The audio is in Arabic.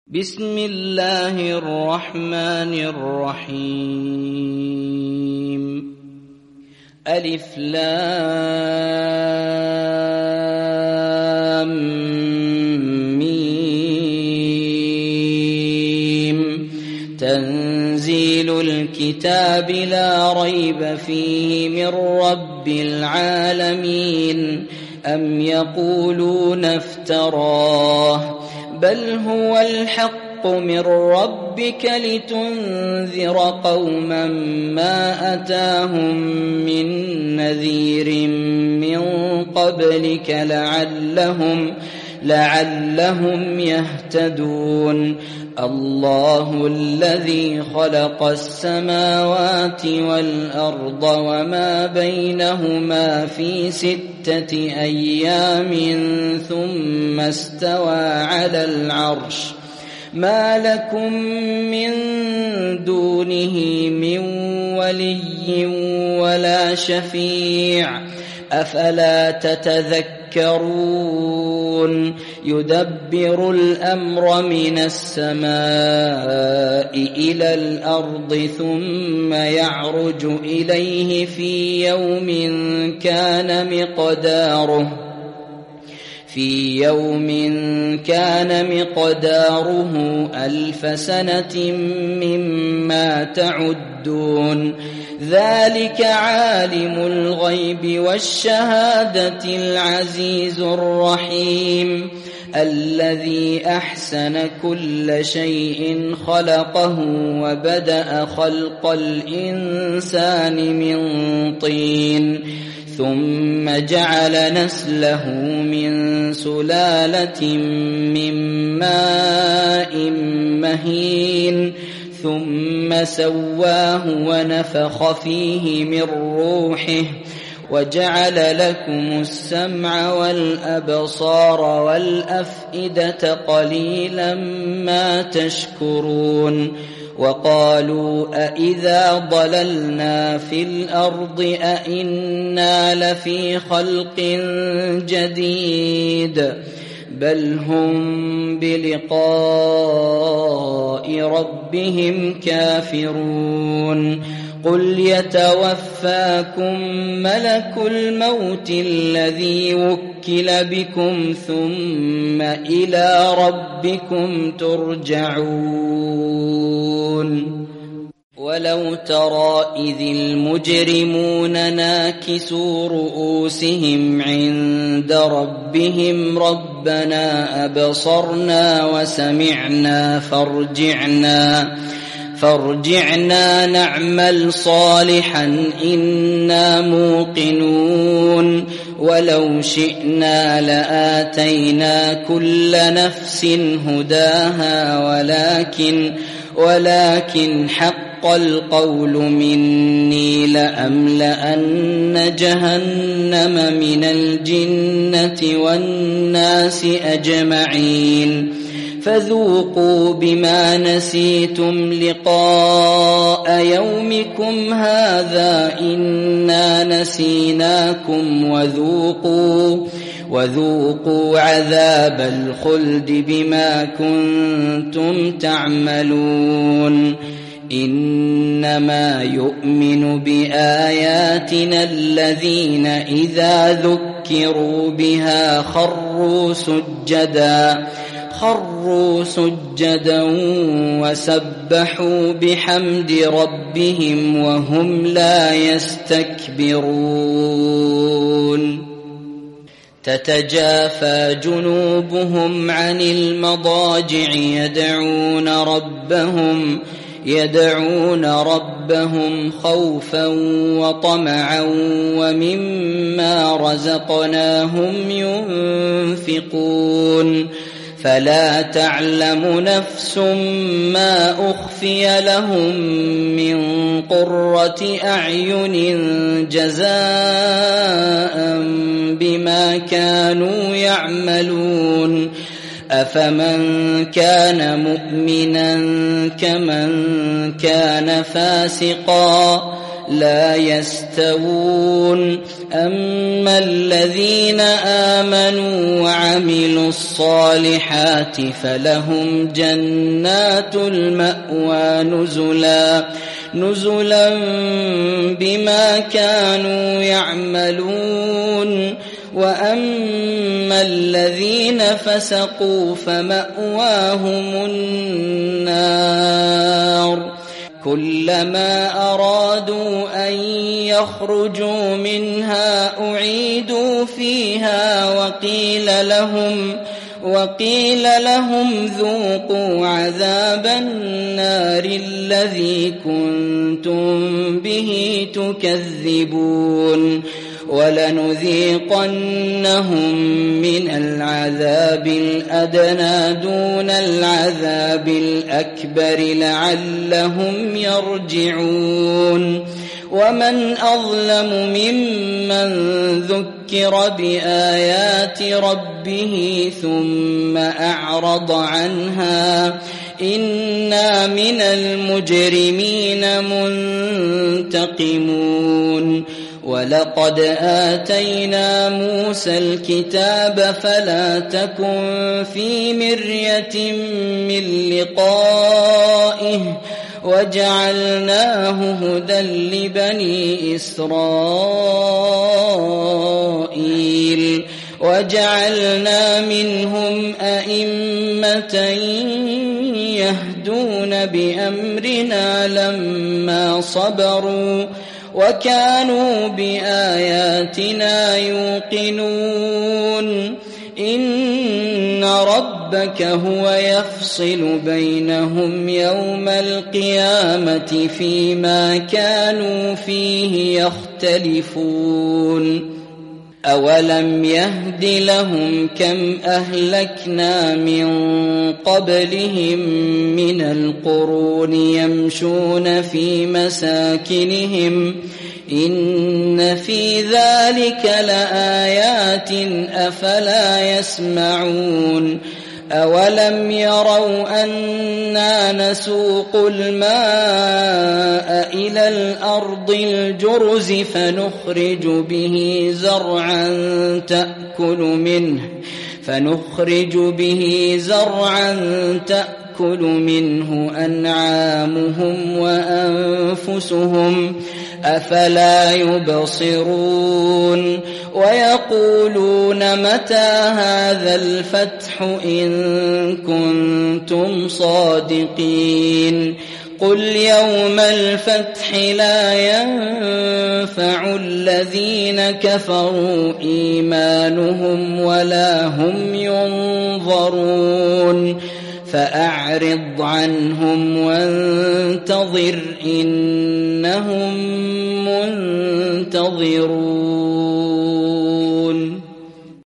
بسم الله الرحمن الرحيم. ألف لام ميم. تنزيل الكتاب لا ريب فيه من رب العالمين. أم يقولون افتراه بل هو الحق من ربك لتنذر قوما ما أتاهم من نذير من قبلك لعلهم يهتدون. الله الذي خلق السماوات والأرض وما بينهما في 6 أيام ثم استوى على العرش. ما لكم من دونه من ولي ولا شفيع أفلا تتذكرون. يدبر الأمر من السماء إلى الأرض ثم يعرج إليه في يوم كان مقداره 1000 سنة مما تعدون. ذلك عالم الغيب والشهادة العزيز الرحيم. الذي أحسن كل شيء خلقه وبدأ خلق الإنسان من طين ثم جعل نسله من سلالة من ماء مهين ثم سواه ونفخ فيه من روحه وجعل لكم السمع والأبصار والأفئدة قليلا ما تشكرون. وقالوا أإذا ضللنا في الأرض أإنا لفي خلق جديد بل هم بلقاء ربهم كافرون. قل يتوفاكم ملك الموت الذي وكل بكم ثم إلى ربكم ترجعون. ولو ترى إذ المجرمون ناكسوا رؤوسهم عند ربهم ربنا أبصرنا وسمعنا فارجعنا نعمل صالحا إنا موقنون. ولو شئنا لآتينا كل نفس هداها ولكن حق القول مني لأملأن جهنم من الجنة والناس أجمعين. فذوقوا بما نسيتم لقاء يومكم هذا إنا نسيناكم وذوقوا عذاب الخلد بما كنتم تعملون. إنما يؤمن بآياتنا الذين إذا ذكروا بها خروا سجدا وسبحوا بحمد ربهم وهم لا يستكبرون. تتجافى جنوبهم عن المضاجع يدعون ربهم خوفا وطمعا ومما رزقناهم ينفقون. فلا تعلم نفس ما أخفي لهم من قرة أعين جزاء بما كانوا يعملون. أفمن كان مؤمنا كمن كان فاسقا لا يستوون أما الذين آمنوا وعملوا الصالحات فلهم جنات المأوى نزلا بما كانوا يعملون وأما الذين فسقوا فمأواهم النار كلما أرادوا أن يخرجوا منها أعيدوا فيها وقيل لهم ذوقوا عذاب النار الذي كنتم به تكذبون ولنذيقنهم من العذاب الأدنى دون العذاب الأكبر لعلهم يرجعون ومن أظلم ممن ذكر بآيات ربه ثم أعرض عنها إنا من المجرمين منتقمون ولقد آتينا موسى الكتاب فلا تكن في مرية من لقائه وجعلناه هدى لبني إسرائيل وجعلنا منهم أئمة يهدون بأمرنا لما صبروا وكانوا بآياتنا يوقنون إن ربك هو يفصل بينهم يوم القيامة فيما كانوا فيه يختلفون أولم يهد لهم كم أهلكنا من قبلهم من القرون يمشون في مساكنهم إن في ذلك لآيات أفلا يسمعون أولم يروا أنا نسوق الماء إلى الأرض الجرز فنخرج به زرعا تأكل منه أنعامهم وأنفسهم أفلا يبصرون ويقولون متى هذا الفتح إن كنتم صادقين قل يوم الفتح لا ينفع الذين كفروا إيمانهم ولا هم ينظرون فأعرض عنهم وانتظر إنهم منتظرون